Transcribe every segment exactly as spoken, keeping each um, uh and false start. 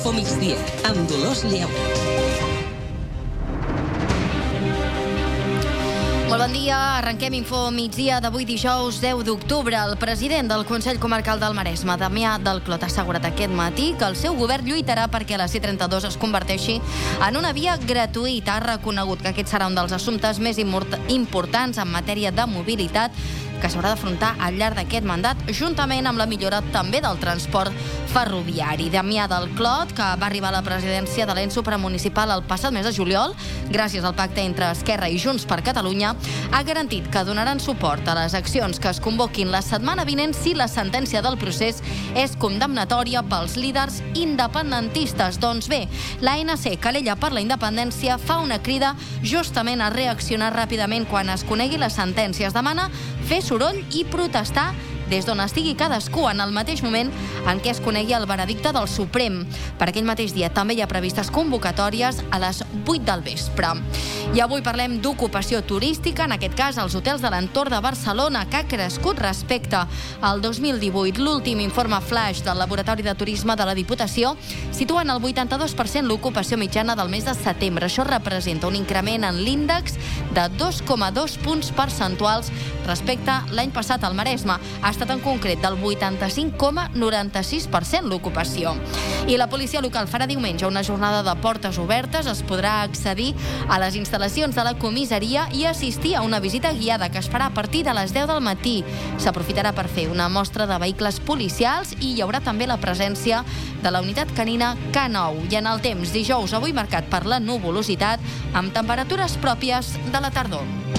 Infomigdia, amb Dolors Lleó. Molt bon dia, arrenquem Info Migdia d'avui dijous deu d'octubre. El president del Consell Comarcal del Maresme, Damià del Clot, ha assegurat aquest matí que el seu govern lluitarà perquè la C trenta-dos es converteixi en una via gratuïta. Ha reconegut que aquest serà un dels assumptes més importants en matèria de mobilitat que s'haurà d'afrontar al llarg d'aquest mandat, juntament amb la millora també del transport ferroviari. Damià del Clot, que va arribar a la presidència de l'ens supramunicipal el passat mes de juliol, gràcies al pacte entre Esquerra i Junts per Catalunya, ha garantit que donaran suport a les accions que es convoquin la setmana vinent si la sentència del procés és condemnatòria pels líders independentistes. Doncs bé, l'A N C, Calella per la Independència, fa una crida justament a reaccionar ràpidament quan es conegui la sentència. Es demana fer soroll i protestar des d'on estigui cadascú en el mateix moment en què es conegui el veredicte del Suprem. Per aquell mateix dia també hi ha previstes convocatòries a les vuit del vespre. I avui parlem d'ocupació turística, en aquest cas als hotels de l'entorn de Barcelona, que ha crescut respecte al dos mil divuit. L'últim informe flash del Laboratori de Turisme de la Diputació situa en el vuitanta-dos per cent l'ocupació mitjana del mes de setembre. Això representa un increment en l'índex de dos coma dos punts percentuals respecte a l'any passat al Maresme. Ha estat en concret del vuitanta-cinc coma noranta-sis per cent l'ocupació. I la policia local farà diumenge una jornada de portes obertes. Es podrà accedir a les instal·lacions de la comissaria i assistir a una visita guiada que es farà a partir de les deu del matí. S'aprofitarà per fer una mostra de vehicles policials i hi haurà també la presència de la unitat canina K nou. I en el temps, dijous avui marcat per la nuvolositat amb temperatures pròpies de la tardor.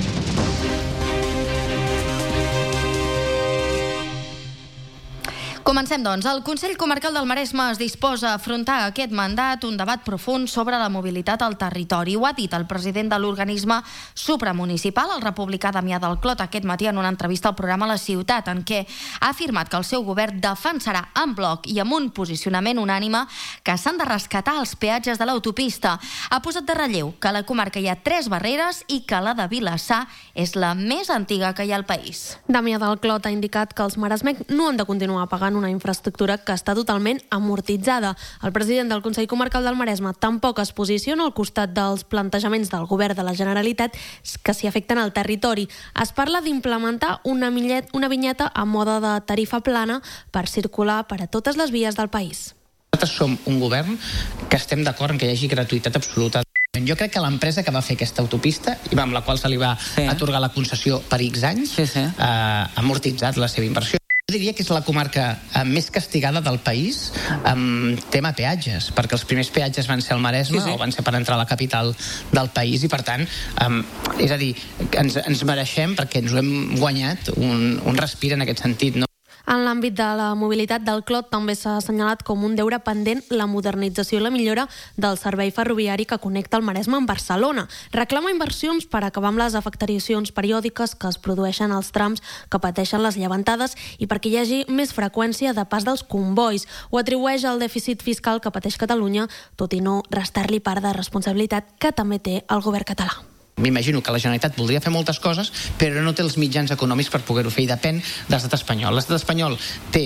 Comencem, doncs. El Consell Comarcal del Maresme es disposa a afrontar aquest mandat un debat profund sobre la mobilitat al territori. Ho ha dit el president de l'organisme supramunicipal, el republicà Damià del Clot, aquest matí en una entrevista al programa La Ciutat, en què ha afirmat que el seu govern defensarà en bloc i amb un posicionament unànime que s'han de rescatar els peatges de l'autopista. Ha posat de relleu que a la comarca hi ha tres barreres i que la de Vilassar és la més antiga que hi ha al país. Damià del Clot ha indicat que els maresmencs no han de continuar pagant una infraestructura que està totalment amortitzada. El president del Consell Comarcal del Maresme tampoc es posiciona al costat dels plantejaments del govern de la Generalitat que s'hi afecten al territori. Es parla d'implementar una, millet, una vinyeta a mode de tarifa plana per circular per a totes les vies del país. Nosaltres som un govern que estem d'acord en que hi hagi gratuïtat absoluta. Jo crec que l'empresa que va fer aquesta autopista i amb la qual se li va sí. atorgar la concessió per X anys sí, sí. Eh, ha amortitzat la seva inversió. Jo diria que és la comarca eh, més castigada del país amb tema peatges, perquè els primers peatges van ser al Maresme, sí, sí. o van ser per entrar a la capital del país, i per tant, eh, és a dir, ens, ens mereixem, perquè ens ho hem guanyat, un, un respir en aquest sentit, no? En l'àmbit de la mobilitat del Clot també s'ha assenyalat com un deure pendent la modernització i la millora del servei ferroviari que connecta el Maresme amb Barcelona. Reclama inversions per acabar amb les afectacions periòdiques que es produeixen als trams que pateixen les llevantades i perquè hi hagi més freqüència de pas dels convois. Ho atribueix al dèficit fiscal que pateix Catalunya, tot i no restar-li part de responsabilitat que també té el govern català. M'imagino que la Generalitat voldria fer moltes coses, però no té els mitjans econòmics per poder-ho fer, i depèn de l'estat espanyol. L'estat espanyol té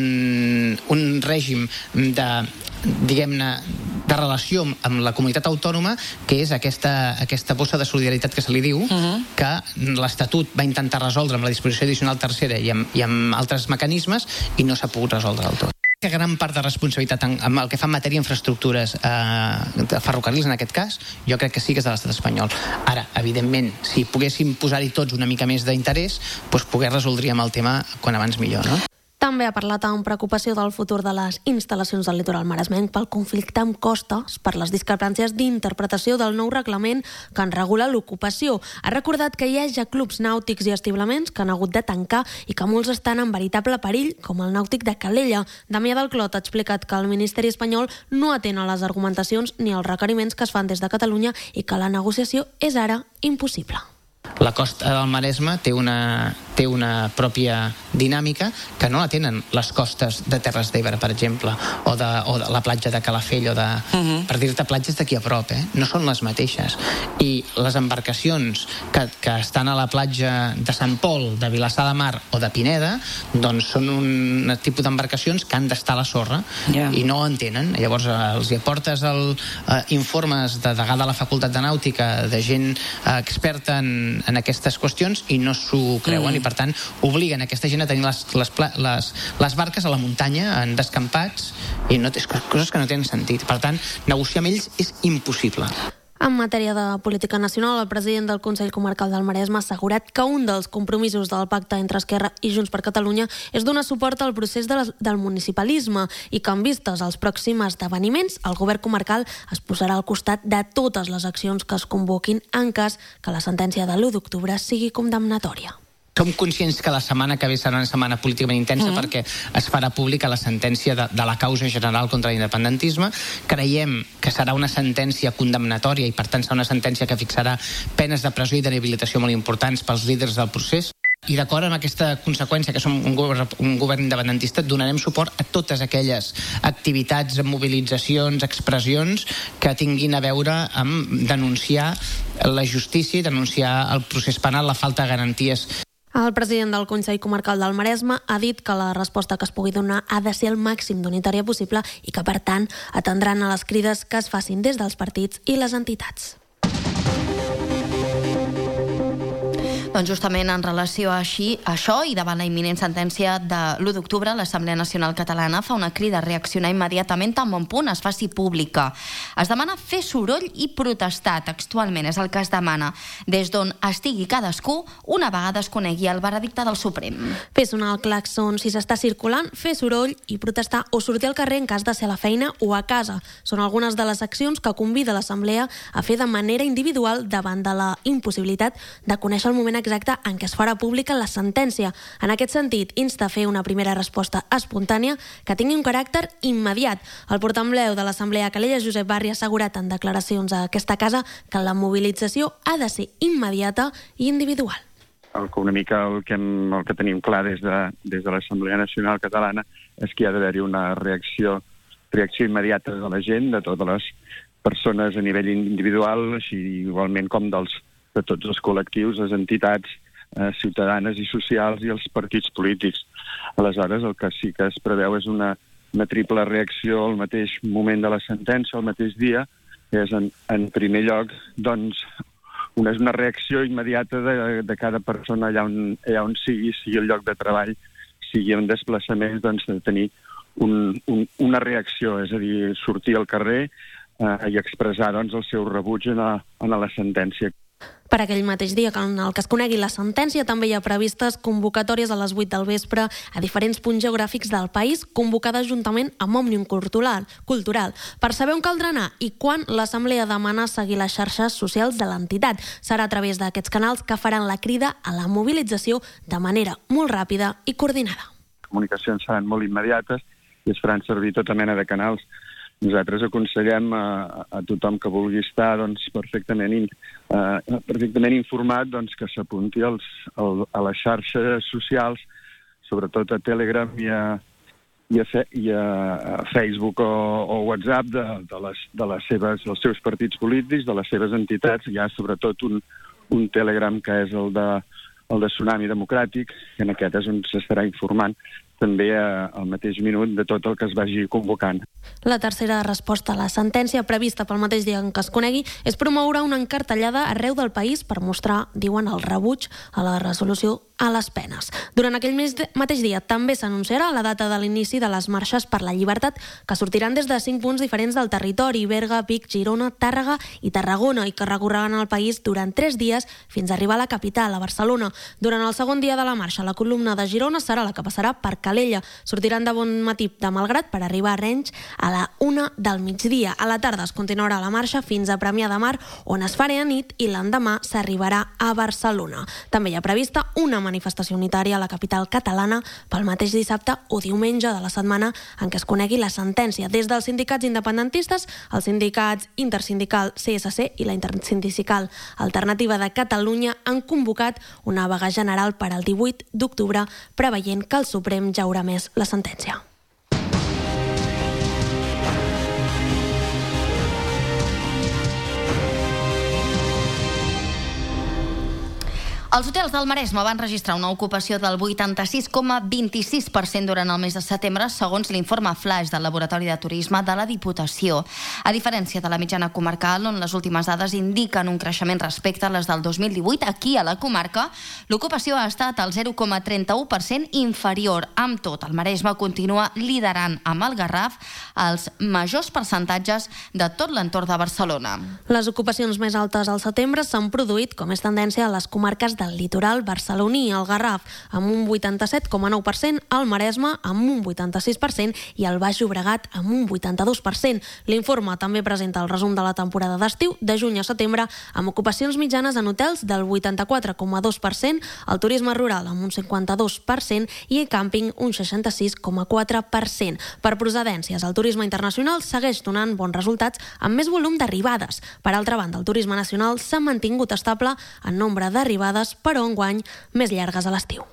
un, un règim de, diguem-ne, de relació amb la comunitat autònoma, que és aquesta, aquesta bossa de solidaritat que se li diu, uh-huh. que l'Estatut va intentar resoldre amb la disposició addicional tercera i amb, i amb altres mecanismes, i no s'ha pogut resoldre del tot. Que gran part de responsabilitat en, en el que fa en matèria d'infraestructures eh, de ferrocarrils, en aquest cas, jo crec que sí que és de l'estat espanyol. Ara, evidentment, si poguéssim posar-hi tots una mica més d'interès, doncs poder resoldríem el tema quan abans millor, no? També ha parlat amb preocupació del futur de les instal·lacions del litoral maresmenc pel conflicte amb costes, per les discrepàncies d'interpretació del nou reglament que en regula l'ocupació. Ha recordat que hi ha ja clubs nàutics i estiblaments que han hagut de tancar i que molts estan en veritable perill, com el nàutic de Calella. Damià del Clot ha explicat que el Ministeri espanyol no atén a les argumentacions ni als requeriments que es fan des de Catalunya i que la negociació és ara impossible. La costa del Maresme té una, té una pròpia dinàmica que no la tenen les costes de Terres d'Ebre, per exemple, o de, o de la platja de Calafell, o de, uh-huh. per dir-te platges d'aquí a prop, eh? No són les mateixes. I les embarcacions que, que estan a la platja de Sant Pol, de Vilassar de Mar o de Pineda, doncs són un tipus d'embarcacions que han d'estar a la sorra yeah. i no ho entenen. Llavors els hi aportes el, eh, informes de degà de la Facultat de Nàutica, de gent eh, experta en, en aquestes qüestions, i no s'ho creuen, mm. i per tant obliguen aquesta gent a tenir les, les, les, les barques a la muntanya, en descampats, i no, és coses que no tenen sentit. Per tant, negociar amb ells és impossible. En matèria de política nacional, el president del Consell Comarcal del Maresme ha assegurat que un dels compromisos del pacte entre Esquerra i Junts per Catalunya és donar suport al procés de la, del municipalisme, i que en vistes als pròxims esdeveniments, el govern comarcal es posarà al costat de totes les accions que es convoquin en cas que la sentència de l'u d'octubre sigui condemnatòria. Som conscients que la setmana que ve serà una setmana políticament intensa mm. perquè es farà pública la sentència de, de la causa general contra l'independentisme. Creiem que serà una sentència condemnatòria i per tant serà una sentència que fixarà penes de presó i d'inhabilitació molt importants pels líders del procés. I d'acord amb aquesta conseqüència, que som un govern, un govern independentista, donarem suport a totes aquelles activitats, mobilitzacions, expressions que tinguin a veure amb denunciar la justícia i denunciar el procés penal, la falta de garanties. El president del Consell Comarcal del Maresme ha dit que la resposta que es pugui donar ha de ser el màxim d'unitària possible i que, per tant, atendran a les crides que es facin des dels partits i les entitats. Doncs justament en relació a, així, a això i davant la imminent sentència de l'u d'octubre, l'Assemblea Nacional Catalana fa una crida a reaccionar immediatament tan bon punt es faci pública. Es demana fer soroll i protestar, textualment és el que es demana, des d'on estigui cadascú una vegada es conegui el veredicte del Suprem. Fer sonar el claxon si s'està circulant, fer soroll i protestar o sortir al carrer en cas de ser a la feina o a casa. Són algunes de les accions que convida l'Assemblea a fer de manera individual davant de la impossibilitat de conèixer el moment exacte en què es farà pública la sentència. En aquest sentit, insta a fer una primera resposta espontània que tingui un caràcter immediat. El portaveu de l'Assemblea, Calella Josep Barri, ha assegurat en declaracions a aquesta casa que la mobilització ha de ser immediata i individual. El que una mica el que, hem, el que tenim clar des de, des de l'Assemblea Nacional Catalana és que hi ha d'haver-hi una reacció, reacció immediata de la gent, de totes les persones a nivell individual, així igualment com dels de tots els col·lectius, les entitats eh, ciutadanes i socials i els partits polítics. Aleshores, el que sí que es preveu és una, una triple reacció al mateix moment de la sentència, al mateix dia, que és, en, en primer lloc, doncs, una, és una reacció immediata de, de cada persona allà on, allà on sigui, sigui el lloc de treball, sigui un desplaçament, doncs, de tenir un, un, una reacció, és a dir, sortir al carrer eh, i expressar, doncs, el seu rebuig en a, en a la sentència. Per aquell mateix dia, en el que es conegui la sentència, també hi ha previstes convocatòries a les vuit del vespre a diferents punts geogràfics del país, convocades juntament amb Òmnium Cultural, cultural per saber on caldrà anar i quan l'Assemblea demana seguir les xarxes socials de l'entitat. Serà a través d'aquests canals que faran la crida a la mobilització de manera molt ràpida i coordinada. Les comunicacions seran molt immediates i es faran servir tota mena de canals. Nosaltres aconsellem a, a tothom que vulgui estar doncs, perfectament, in, uh, perfectament informat doncs, que s'apunti als, al, a les xarxes socials, sobretot a Telegram i a, i a, fe, i a Facebook o, o WhatsApp de, de, les, de les seves, dels seus partits polítics, de les seves entitats. Hi ha sobretot un, un Telegram que és el de, el de Tsunami Democràtic, que en aquest és on s'estarà informant també al mateix minut de tot el que es vagi convocant. La tercera resposta a la sentència, prevista pel mateix dia en què es conegui, és promoure una encartellada arreu del país per mostrar, diuen, el rebuig a la resolució a les penes. Durant aquell mateix dia també s'anunciarà la data de l'inici de les marxes per la llibertat, que sortiran des de cinc punts diferents del territori: Berga, Vic, Girona, Tàrrega i Tarragona, i que recorreran el país durant tres dies fins a arribar a la capital, a Barcelona. Durant el segon dia de la marxa, la columna de Girona serà la que passarà per Calella. Sortiran de bon matí de Malgrat per arribar a Renys a la una del migdia. A la tarda es continuarà la marxa fins a Premià de Mar, on es farà a nit, i l'endemà s'arribarà a Barcelona. També hi ha prevista una manifestació manifestació unitària a la capital catalana pel mateix dissabte o diumenge de la setmana en què es conegui la sentència. Des dels sindicats independentistes, els sindicats intersindical C S C i la intersindical Alternativa de Catalunya han convocat una vaga general per al divuit d'octubre, preveient que el Suprem ja haurà més la sentència. Els hotels del Maresme van registrar una ocupació del vuitanta-sis coma vint-i-sis per cent durant el mes de setembre, segons l'informe flash del Laboratori de Turisme de la Diputació. A diferència de la mitjana comarcal, on les últimes dades indiquen un creixement respecte a les del dos mil divuit, aquí a la comarca l'ocupació ha estat al zero coma trenta-u per cent inferior. Amb tot, el Maresme continua liderant amb el Garraf els majors percentatges de tot l'entorn de Barcelona. Les ocupacions més altes al setembre s'han produït, com és tendència, a les comarques del litoral barceloní, el Garraf amb un vuitanta-set coma nou per cent, el Maresme amb un vuitanta-sis per cent i el Baix Llobregat amb un vuitanta-dos per cent. L'informe també presenta el resum de la temporada d'estiu de juny a setembre amb ocupacions mitjanes en hotels del vuitanta-quatre coma dos per cent, el turisme rural amb un cinquanta-dos per cent i el càmping un seixanta-sis coma quatre per cent. Per procedències, el turisme internacional segueix donant bons resultats amb més volum d'arribades. Per altra banda, el turisme nacional s'ha mantingut estable en nombre d'arribades, però enguany més llargues a l'estiu.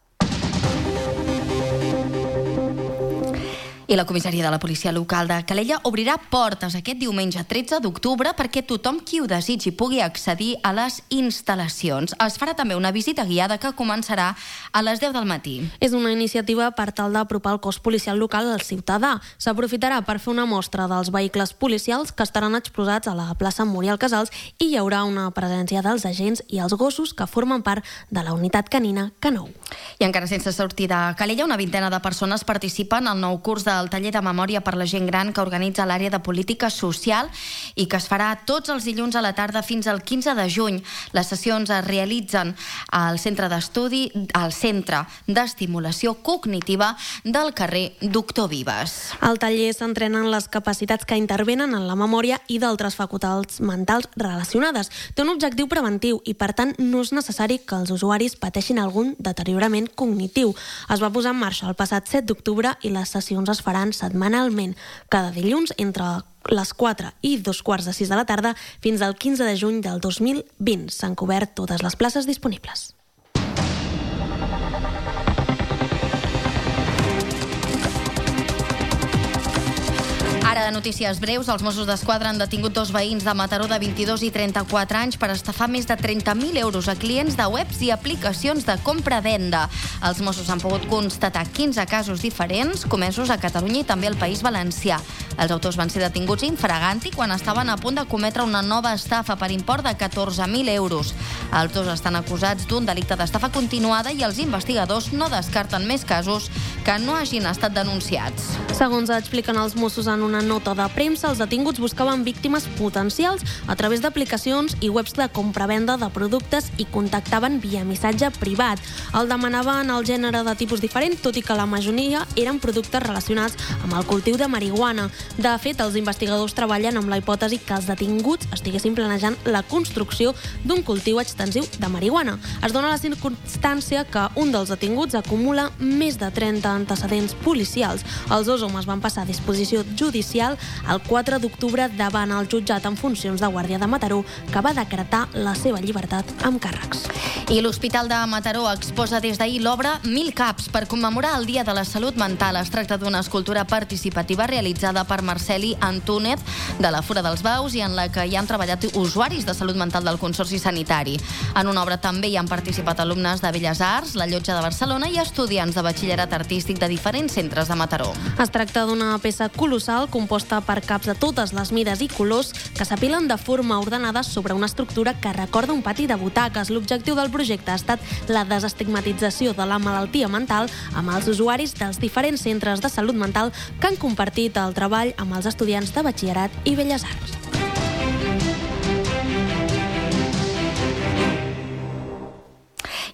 I la comissaria de la policia local de Calella obrirà portes aquest diumenge tretze d'octubre perquè tothom qui ho desitgi pugui accedir a les instal·lacions. Es farà també una visita guiada que començarà a les deu del matí. És una iniciativa per tal d'apropar el cos policial local al ciutadà. S'aprofitarà per fer una mostra dels vehicles policials que estaran exposats a la plaça Muriel Casals i hi haurà una presència dels agents i els gossos que formen part de la unitat canina K nou. I encara sense sortir de Calella, una vintena de persones participen al nou curs del taller de memòria per la gent gran que organitza l'àrea de política social i que es farà tots els dilluns a la tarda fins al quinze de juny. Les sessions es realitzen al centre d'estudi, al centre d'estimulació cognitiva del carrer Doctor Vives. Al taller s'entrenen les capacitats que intervenen en la memòria i d'altres facultats mentals relacionades. Té un objectiu preventiu i, per tant, no és necessari que els usuaris pateixin algun deteriorament cognitiu. Es va posar en marxa el passat set d'octubre i les sessions es faran setmanalment, cada dilluns entre les quatre i dos quarts de sis de la tarda fins al quinze de juny del dos mil vint. S'han cobert totes les places disponibles. Ara de notícies breus, els Mossos d'Esquadra han detingut dos veïns de Mataró de vint-i-dos i trenta-quatre anys per estafar més de trenta mil euros a clients de webs i aplicacions de compra-venda. Els Mossos han pogut constatar quinze casos diferents comesos a Catalunya i també al País Valencià. Els autors van ser detinguts in fraganti quan estaven a punt de cometre una nova estafa per import de catorze mil euros. Els dos estan acusats d'un delicte d'estafa continuada i els investigadors no descarten més casos que no hagin estat denunciats. Segons expliquen els Mossos en una nota de premsa, els detinguts buscaven víctimes potencials a través d'aplicacions i webs de compra-venda de productes i contactaven via missatge privat. El demanaven el gènere de tipus diferent, tot i que la majoria eren productes relacionats amb el cultiu de marihuana. De fet, els investigadors treballen amb la hipòtesi que els detinguts estiguessin planejant la construcció d'un cultiu extensiu de marihuana. Es dona la circumstància que un dels detinguts acumula més de trenta antecedents policials. Els dos homes van passar a disposició judicial el quatre d'octubre davant el jutjat en funcions de Guàrdia de Mataró, que va decretar la seva llibertat amb càrrecs. I l'Hospital de Mataró exposa des d'ahir l'obra Mil caps per commemorar el Dia de la Salut Mental. Es tracta d'una escultura participativa realitzada per Marceli Antúnez de la Fura dels Baus i en la que hi han treballat usuaris de salut mental del Consorci Sanitari. En una obra també hi han participat alumnes de Belles Arts, la Llotja de Barcelona i estudiants de batxillerat artístic de diferents centres de Mataró. Es tracta d'una peça colossal composta per caps de totes les mides i colors que s'apilen de forma ordenada sobre una estructura que recorda un pati de butaques. L'objectiu del projecte ha estat la desestigmatització de la malaltia mental amb els usuaris dels diferents centres de salut mental que han compartit el treball amb els estudiants de batxillerat i Belles Arts.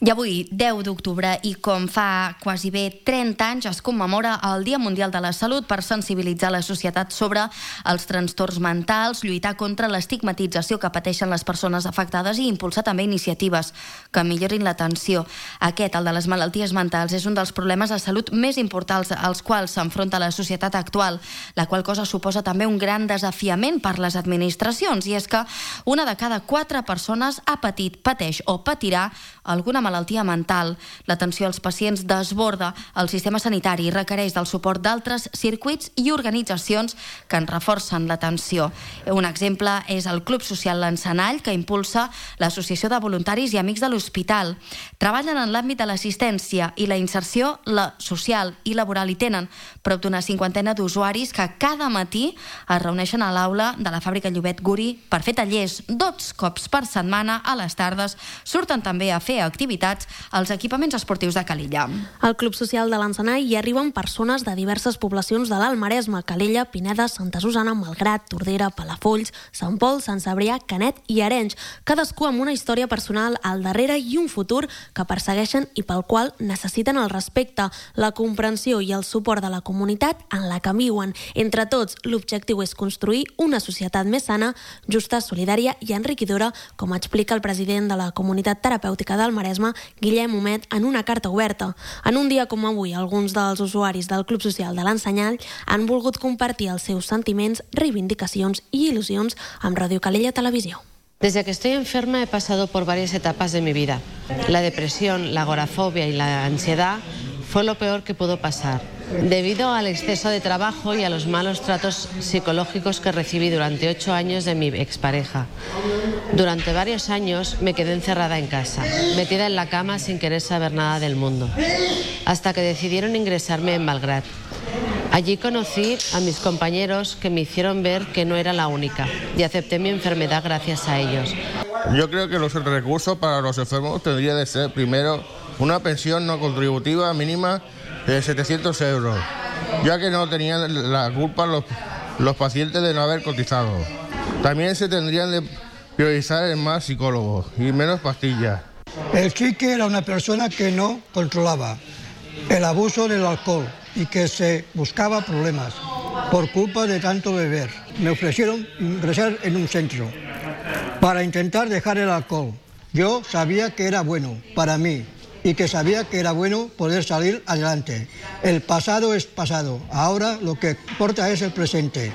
I avui, deu d'octubre, i com fa quasi bé trenta anys, es commemora el Dia Mundial de la Salut per sensibilitzar la societat sobre els trastorns mentals, lluitar contra l'estigmatització que pateixen les persones afectades i impulsar també iniciatives que millorin l'atenció. Aquest, el de les malalties mentals, és un dels problemes de salut més importants als quals s'enfronta la societat actual, la qual cosa suposa també un gran desafiament per les administracions, i és que una de cada quatre persones ha patit, pateix o patirà alguna malaltia mental. L'atenció als pacients desborda el sistema sanitari i requereix del suport d'altres circuits i organitzacions que en reforcen l'atenció. Un exemple és el Club Social L'Encenall, que impulsa l'Associació de Voluntaris i Amics de l'Hospital. Treballen en l'àmbit de l'assistència i la inserció social i laboral i tenen prop d'una cinquantena d'usuaris que cada matí es reuneixen a l'aula de la fàbrica Llobet Guri per fer tallers. Dos cops per setmana, a les tardes, surten també a fer activitats als equipaments esportius de Calella. Al Club Social de l'Encenall hi arriben persones de diverses poblacions de l'Alt Maresme: Calella, Pineda, Santa Susana, Malgrat, Tordera, Palafolls, Sant Pol, Sant Cebrià, Canet i Arenys, cadascú amb una història personal al darrere i un futur que persegueixen i pel qual necessiten el respecte, la comprensió i el suport de la comunitat en la que viuen. Entre tots, l'objectiu és construir una societat més sana, justa, solidària i enriquidora, com explica el president de la Comunitat Terapèutica del Maresme, Guillem Homet, en una carta oberta. En un dia com avui, alguns dels usuaris del Club Social de l'Encenall han volgut compartir els seus sentiments, reivindicacions i il·lusions amb Ràdio Calella Televisió. Desde que estoy enferma he pasado por varias etapas de mi vida. La depresión, la agorafobia y la ansiedad fue lo peor que pudo pasar, debido al exceso de trabajo y a los malos tratos psicológicos que recibí durante ocho años de mi expareja. Durante varios años me quedé encerrada en casa, metida en la cama sin querer saber nada del mundo, hasta que decidieron ingresarme en Malgrat. Allí conocí a mis compañeros que me hicieron ver que no era la única y acepté mi enfermedad gracias a ellos. Yo creo que los recursos para los enfermos tendría de ser primero una pensión no contributiva mínima de setecientos euros, ya que no tenían la culpa los, los pacientes de no haber cotizado. También se tendrían de priorizar en más psicólogos y menos pastillas. El chique era una persona que no controlaba el abuso del alcohol y que se buscaba problemas por culpa de tanto beber. Me ofrecieron ingresar en un centro para intentar dejar el alcohol. Yo sabía que era bueno para mí y que sabía que era bueno poder salir adelante. El pasado es pasado, ahora lo que importa es el presente.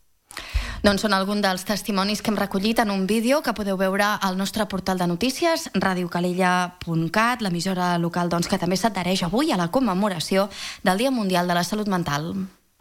Doncs són alguns dels testimonis que hem recollit en un vídeo que podeu veure al nostre portal de notícies, radiocalella punt cat, l'emissora local doncs, que també s'adhereix avui a la commemoració del Dia Mundial de la Salut Mental.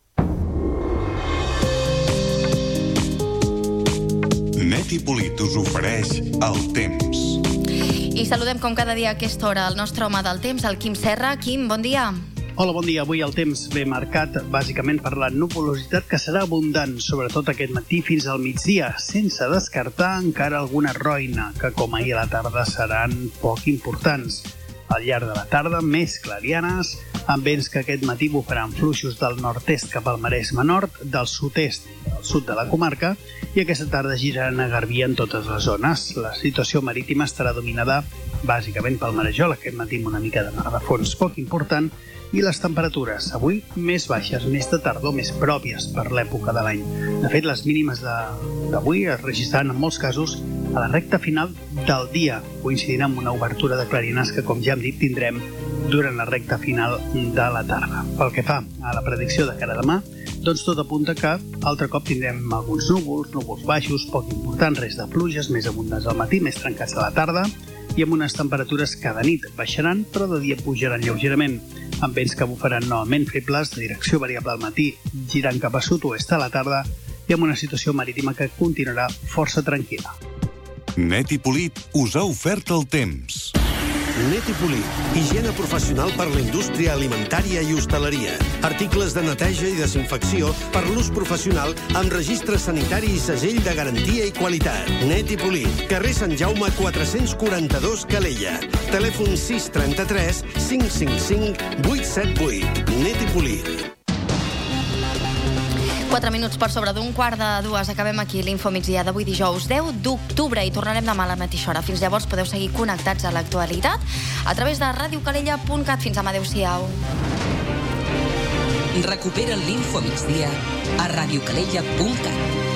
Net i Polit us ofereix el temps. I saludem com cada dia a aquesta hora el nostre home del temps, el Quim Serra. Quim, bon dia. Hola, bon dia. Avui el temps ve marcat bàsicament per la nuvolositat, que serà abundant, sobretot aquest matí fins al migdia, sense descartar encara alguna roina, que com ahir a la tarda seran poc importants. Al llarg de la tarda, més clarianes, amb vents que aquest matí bufaran fluixos del nord-est cap al Maresme Nord, del sud-est al sud de la comarca, i aquesta tarda giraran a Garbí en totes les zones. La situació marítima estarà dominada bàsicament pel marejol, aquest matí amb una mica de mar de fons poc important, i les temperatures avui més baixes, més de tardor, més pròpies per l'època de l'any. De fet, les mínimes d'avui es registraran en molts casos a la recta final del dia, coincidint amb una obertura de clarinars que, com ja hem dit, tindrem durant la recta final de la tarda. Pel que fa a la predicció de cara a demà, doncs tot apunta que altre cop tindrem alguns núvols, núvols baixos, poc importants, res de pluges, més abundants al matí, més trencats a la tarda, i amb unes temperatures que de nit baixaran, però de dia pujaran lleugerament, amb vents que bufaran novament febles, de direcció variable al matí, girant cap a sud-oest a la tarda, i amb una situació marítima que continuarà força tranquil·la. Net i Polit us ha ofert el temps. Net i Polit, higiene professional per la indústria alimentària i hostaleria. Articles de neteja i desinfecció per l'ús professional amb registre sanitari i segell de garantia i qualitat. Net i Polit, carrer Sant Jaume quatre-cents quaranta-dos, Calella. Telèfon sis trenta-tres cinc cinc cinc vuit set vuit. Net i Polit. Quatre minuts per sobre d'un quart de dues. Acabem aquí l'Info Migdia d'avui dijous deu d'octubre i tornarem demà a la mateixa hora. Fins llavors podeu seguir connectats a l'actualitat a través de ràdio calella punt cat. Fins demà, adeu-siau. Recupera l'Info Migdia a radiocalella punt cat.